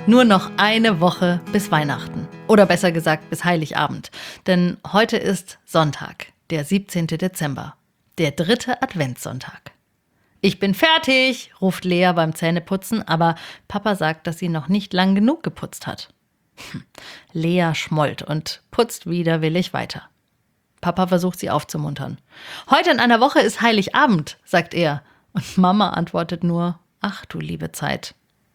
Nur noch eine Woche bis Weihnachten. Oder besser gesagt bis Heiligabend. Denn heute ist Sonntag, der 17. Dezember. Der 3. Adventssonntag. Ich bin fertig, ruft Lea beim Zähneputzen, aber Papa sagt, dass sie noch nicht lang genug geputzt hat. Lea schmollt und putzt widerwillig weiter. Papa versucht sie aufzumuntern. Heute in einer Woche ist Heiligabend, sagt er. Und Mama antwortet nur, ach du liebe Zeit.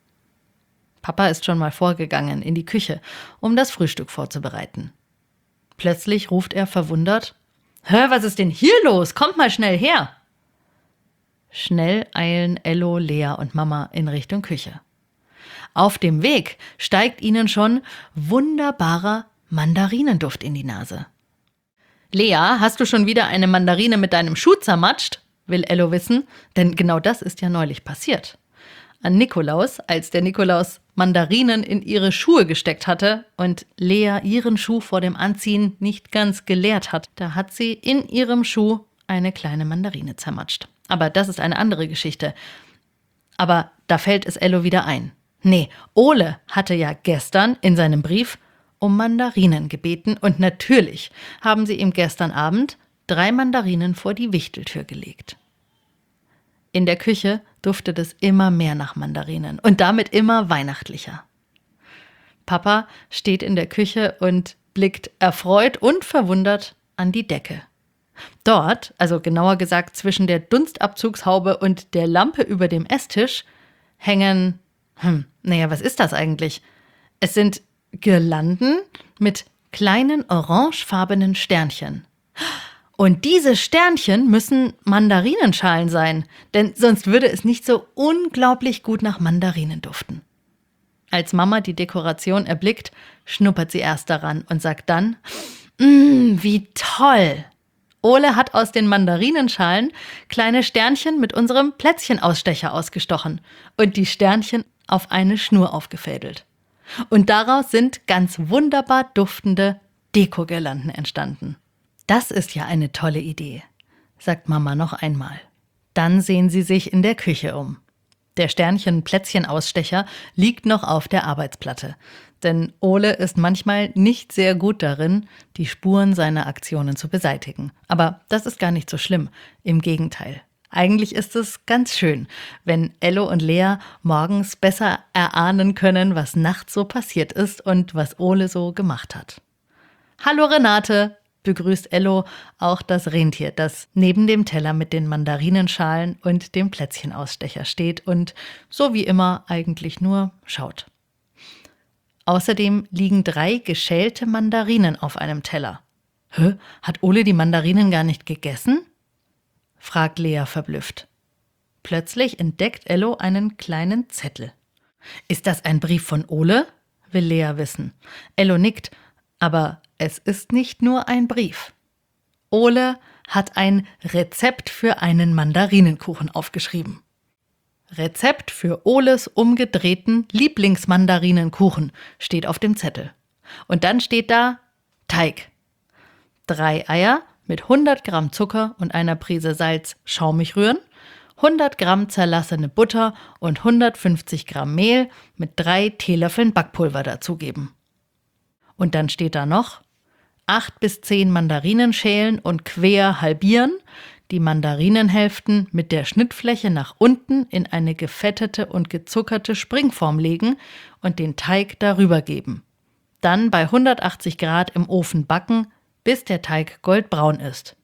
Papa ist schon mal vorgegangen in die Küche, um das Frühstück vorzubereiten. Plötzlich ruft er verwundert, »Hä, was ist denn hier los? Kommt mal schnell her!« Schnell eilen Ello, Lea und Mama in Richtung Küche. Auf dem Weg steigt ihnen schon wunderbarer Mandarinenduft in die Nase. »Lea, hast du schon wieder eine Mandarine mit deinem Schuh zermatscht?« will Ello wissen, denn genau das ist ja neulich passiert. An Nikolaus, als der Nikolaus Mandarinen in ihre Schuhe gesteckt hatte und Lea ihren Schuh vor dem Anziehen nicht ganz geleert hat, da hat sie in ihrem Schuh eine kleine Mandarine zermatscht. Aber das ist eine andere Geschichte. Aber da fällt es Ello wieder ein. Nee, Ole hatte ja gestern in seinem Brief um Mandarinen gebeten und natürlich haben sie ihm gestern Abend 3 Mandarinen vor die Wichteltür gelegt. In der Küche duftet es immer mehr nach Mandarinen und damit immer weihnachtlicher. Papa steht in der Küche und blickt erfreut und verwundert an die Decke. Dort, also genauer gesagt zwischen der Dunstabzugshaube und der Lampe über dem Esstisch, hängen, was ist das eigentlich? Es sind Girlanden mit kleinen orangefarbenen Sternchen. Und diese Sternchen müssen Mandarinenschalen sein, denn sonst würde es nicht so unglaublich gut nach Mandarinen duften. Als Mama die Dekoration erblickt, schnuppert sie erst daran und sagt dann, wie toll! Ole hat aus den Mandarinenschalen kleine Sternchen mit unserem Plätzchenausstecher ausgestochen und die Sternchen auf eine Schnur aufgefädelt. Und daraus sind ganz wunderbar duftende Dekogirlanden entstanden. Das ist ja eine tolle Idee, sagt Mama noch einmal. Dann sehen sie sich in der Küche um. Der Sternchen-Plätzchenausstecher liegt noch auf der Arbeitsplatte. Denn Ole ist manchmal nicht sehr gut darin, die Spuren seiner Aktionen zu beseitigen. Aber das ist gar nicht so schlimm. Im Gegenteil. Eigentlich ist es ganz schön, wenn Ello und Lea morgens besser erahnen können, was nachts so passiert ist und was Ole so gemacht hat. »Hallo Renate«, begrüßt Ello auch das Rentier, das neben dem Teller mit den Mandarinenschalen und dem Plätzchenausstecher steht und so wie immer eigentlich nur schaut. Außerdem liegen 3 geschälte Mandarinen auf einem Teller. »Hä, hat Ole die Mandarinen gar nicht gegessen?« fragt Lea verblüfft. Plötzlich entdeckt Ello einen kleinen Zettel. »Ist das ein Brief von Ole?« will Lea wissen. Ello nickt, aber es ist nicht nur ein Brief. Ole hat ein Rezept für einen Mandarinenkuchen aufgeschrieben. Rezept für Oles umgedrehten Lieblingsmandarinenkuchen steht auf dem Zettel. Und dann steht da Teig. 3 Eier mit 100 Gramm Zucker und einer Prise Salz schaumig rühren, 100 Gramm zerlassene Butter und 150 Gramm Mehl mit 3 Teelöffeln Backpulver dazugeben. Und dann steht da noch 8 bis 10 Mandarinen schälen und quer halbieren, die Mandarinenhälften mit der Schnittfläche nach unten in eine gefettete und gezuckerte Springform legen und den Teig darüber geben. Dann bei 180 Grad im Ofen backen, bis der Teig goldbraun ist.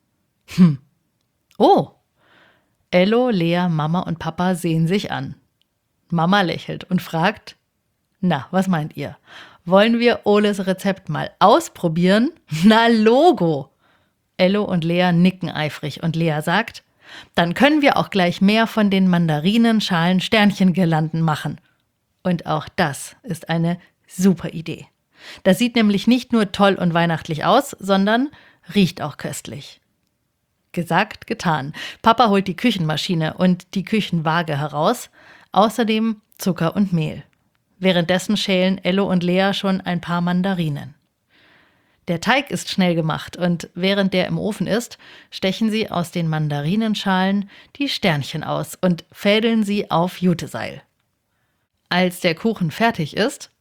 Oh! Ello, Lea, Mama und Papa sehen sich an. Mama lächelt und fragt, na, was meint ihr? Wollen wir Oles Rezept mal ausprobieren? Na, Logo! Ello und Lea nicken eifrig und Lea sagt, dann können wir auch gleich mehr von den Mandarinenschalen Sternchengirlanden machen. Und auch das ist eine super Idee. Das sieht nämlich nicht nur toll und weihnachtlich aus, sondern riecht auch köstlich. Gesagt, getan. Papa holt die Küchenmaschine und die Küchenwaage heraus, außerdem Zucker und Mehl. Währenddessen schälen Ello und Lea schon ein paar Mandarinen. Der Teig ist schnell gemacht und während der im Ofen ist, stechen sie aus den Mandarinenschalen die Sternchen aus und fädeln sie auf Juteseil. Als der Kuchen fertig ist,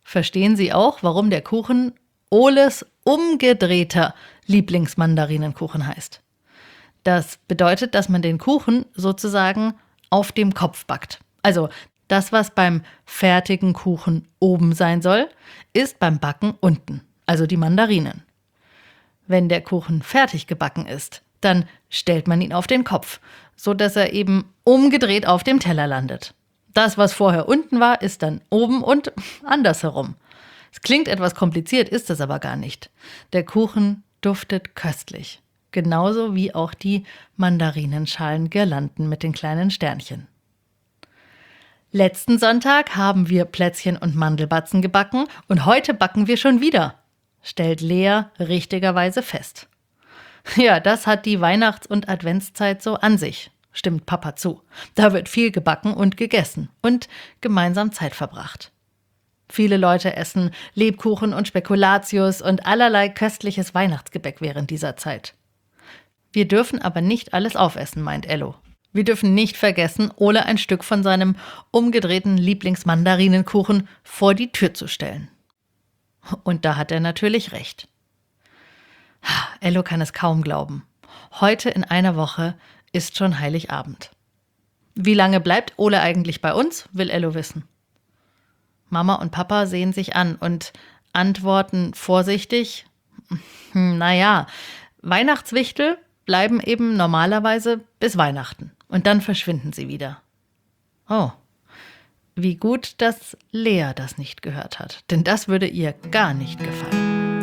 verstehen Sie auch, warum der Kuchen Oles umgedrehter Lieblingsmandarinenkuchen heißt. Das bedeutet, dass man den Kuchen sozusagen auf dem Kopf backt. Also das, was beim fertigen Kuchen oben sein soll, ist beim Backen unten, also die Mandarinen. Wenn der Kuchen fertig gebacken ist, dann stellt man ihn auf den Kopf, sodass er eben umgedreht auf dem Teller landet. Das, was vorher unten war, ist dann oben und andersherum. Es klingt etwas kompliziert, ist es aber gar nicht. Der Kuchen duftet köstlich, genauso wie auch die Mandarinenschalen-Girlanden mit den kleinen Sternchen. Letzten Sonntag haben wir Plätzchen und Mandelbatzen gebacken und heute backen wir schon wieder, stellt Lea richtigerweise fest. Ja, das hat die Weihnachts- und Adventszeit so an sich, stimmt Papa zu. Da wird viel gebacken und gegessen und gemeinsam Zeit verbracht. Viele Leute essen Lebkuchen und Spekulatius und allerlei köstliches Weihnachtsgebäck während dieser Zeit. Wir dürfen aber nicht alles aufessen, meint Ello. Wir dürfen nicht vergessen, Ole ein Stück von seinem umgedrehten Lieblingsmandarinenkuchen vor die Tür zu stellen. Und da hat er natürlich recht. Ello kann es kaum glauben. Heute in einer Woche ist schon Heiligabend. Wie lange bleibt Ole eigentlich bei uns, will Ello wissen. Mama und Papa sehen sich an und antworten vorsichtig, naja, Weihnachtswichtel bleiben eben normalerweise bis Weihnachten und dann verschwinden sie wieder. Oh, wie gut, dass Lea das nicht gehört hat, denn das würde ihr gar nicht gefallen.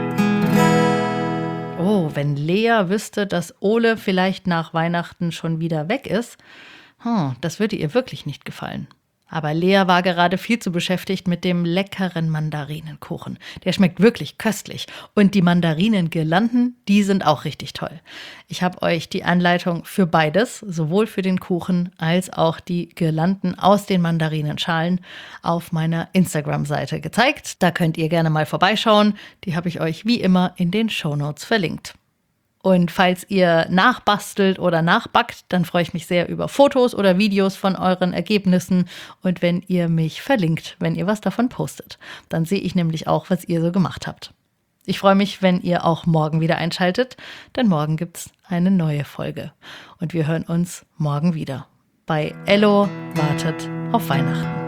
Oh, wenn Lea wüsste, dass Ole vielleicht nach Weihnachten schon wieder weg ist, das würde ihr wirklich nicht gefallen. Aber Lea war gerade viel zu beschäftigt mit dem leckeren Mandarinenkuchen. Der schmeckt wirklich köstlich. Und die Mandarinengirlanden, die sind auch richtig toll. Ich habe euch die Anleitung für beides, sowohl für den Kuchen als auch die Girlanden aus den Mandarinenschalen, auf meiner Instagram-Seite gezeigt. Da könnt ihr gerne mal vorbeischauen. Die habe ich euch wie immer in den Shownotes verlinkt. Und falls ihr nachbastelt oder nachbackt, dann freue ich mich sehr über Fotos oder Videos von euren Ergebnissen und wenn ihr mich verlinkt, wenn ihr was davon postet. Dann sehe ich nämlich auch, was ihr so gemacht habt. Ich freue mich, wenn ihr auch morgen wieder einschaltet, denn morgen gibt's eine neue Folge. Und wir hören uns morgen wieder. Bei Ello wartet auf Weihnachten.